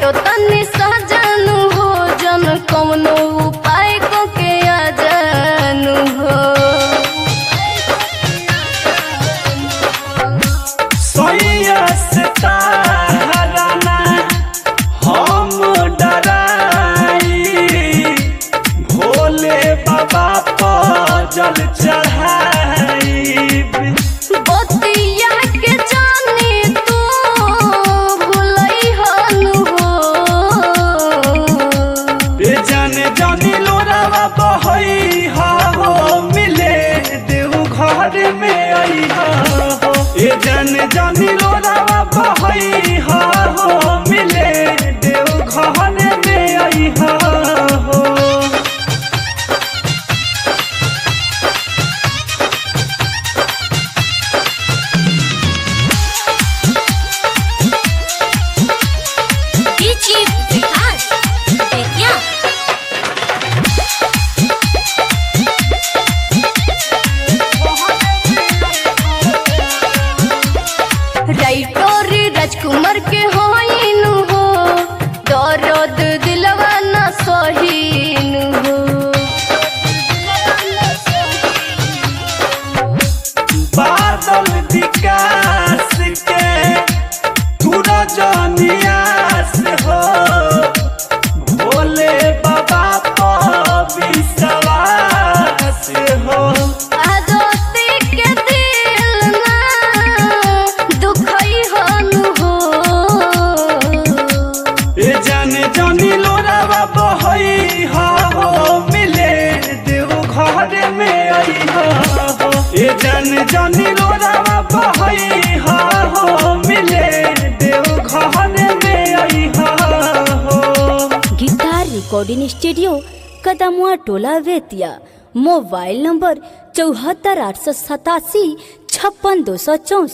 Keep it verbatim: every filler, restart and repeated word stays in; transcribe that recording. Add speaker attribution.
Speaker 1: बाटो तनी सजन हो जन कौनो उपाय को के आ जानू हो।
Speaker 2: सोया से ताराना हम डराई, भोले बाबा पर जल चढ़ाई।
Speaker 1: बतिया के जानी तू भुलई हनु हो।
Speaker 2: ए जाने जानी लोरावा बहई हो, मिले देव घर में आई हो। ए जाने जानी लोरावा बहई हो, मिले देव घर में आई हो।
Speaker 1: राइटर राजकुमार के होइनु हो, दर्द दिलवा न सहीनु हो।
Speaker 2: बादल विकास के पूरा जानियास हो, भोले बाबा पर विश्वास हो।
Speaker 1: आदती के दिल ना दुखई हनु हो।
Speaker 2: ए जाने जानी लोरावा बहई हो, मिले देव घर में आई हो। ए जाने जानी लोरावा बहई हो, मिले देव घर में आई हो।
Speaker 3: गिटार रिकॉर्डिंग स्टूडियो कदमुआ टोला वेतिया। मोबाइल नंबर चौहत्तर आठ सौ सतासी छप्पन दो सौ चौसठ।